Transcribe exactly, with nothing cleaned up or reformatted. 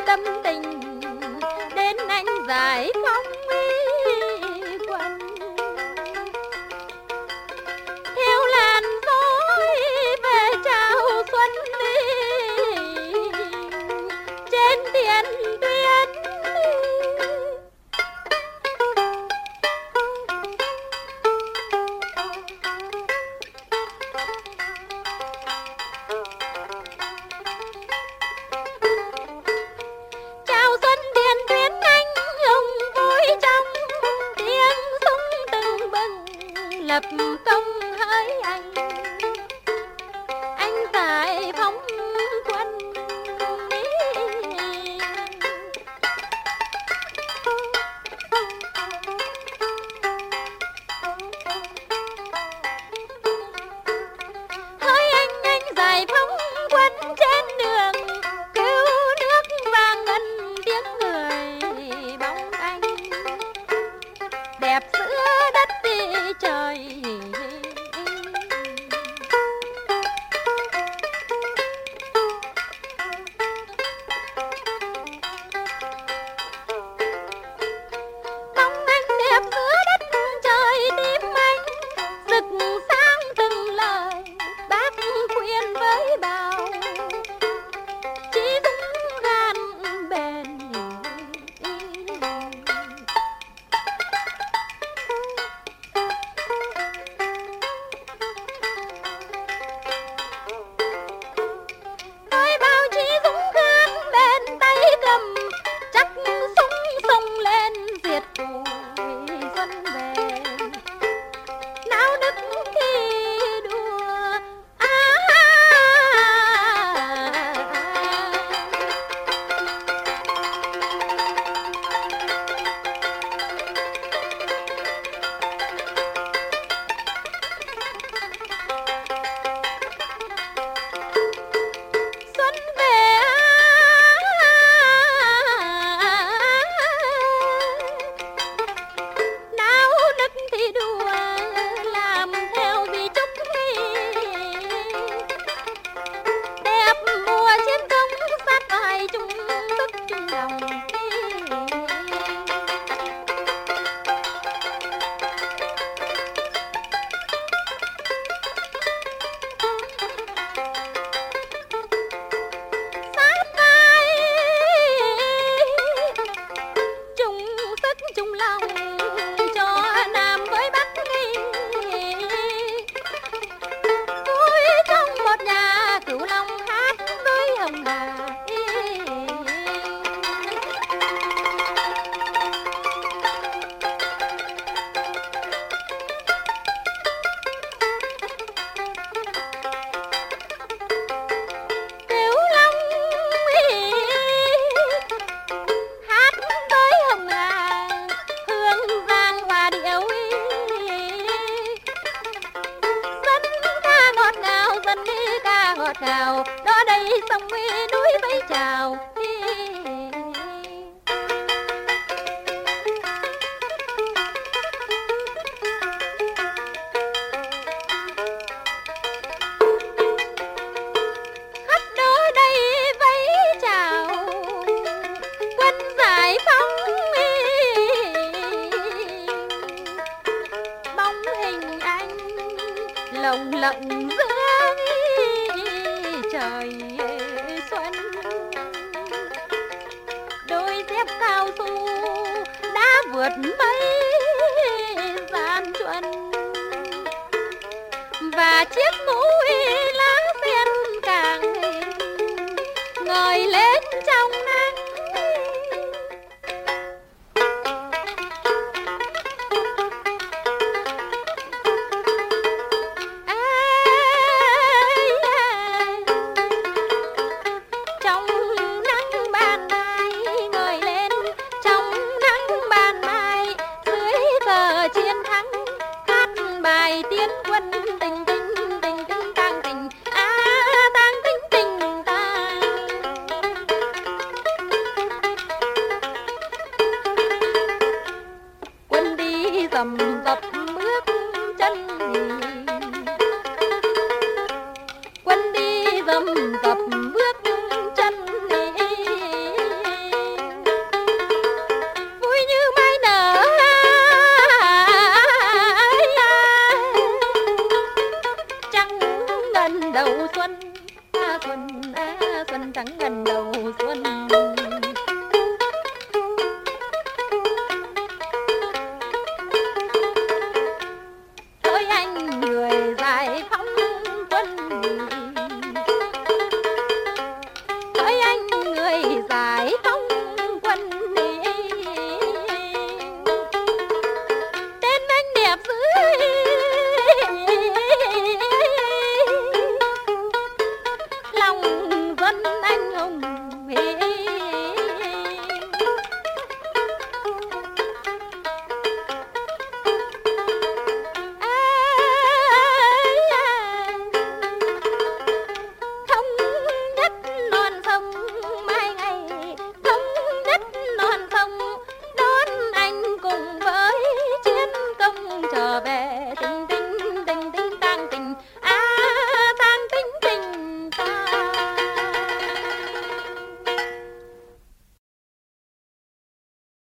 tâm tình đến anh giải phóng quân theo làn gió về chào xuân đi trên tiền tuyến. Chào xuân tiền tuyến anh hùng vui trong tiếng súng tưng bừng lập công hỡi anh anh giải phóng quân đi. Hỡi anh anh giải phóng quân trên đường cứu nước vang ngân tiếng người bóng anh đẹp giữa đất đi trời. Bóng anh đẹp giữa đất trời tim anh rực sáng từng lời bác khuyên với bao chí dũng gan bền. Với bao chí dũng gan bền tay cầm chắc súng xông lên diệt thù xuân về náo nức khi đua. À, xuân về náo nức thi đua làm theo di chúc đẹp mùa chiến công sát hại chung sức chung lòng. Sát vai chung sức chung lòng cho Nam với Bắc vui trong một nhà cửu long hát với hồng hà. Cửu long hát với hồng hà hương giang hòa điệu dân ca ngọt ngào dân đi ca ngọt ngào đó đây sông núi với chào. Khắp nơi đây với chào quân giải phóng bóng hình anh lồng lộng giữa trời xuân. Đôi dép cao su đã vượt mấy gian truân và chiếc mũ lá sen càng ngời lên trong nắng. Trong nắng ban mai ngời lên trong nắng ban mai dưới cờ chiến thắng hát bài tiến quân tình tình tình tình tang tình à tang tình tình tang. Quân đi dầm dập bước chân quân đi dầm dập bước chân xuân á xuân trắng gần đầu xuân.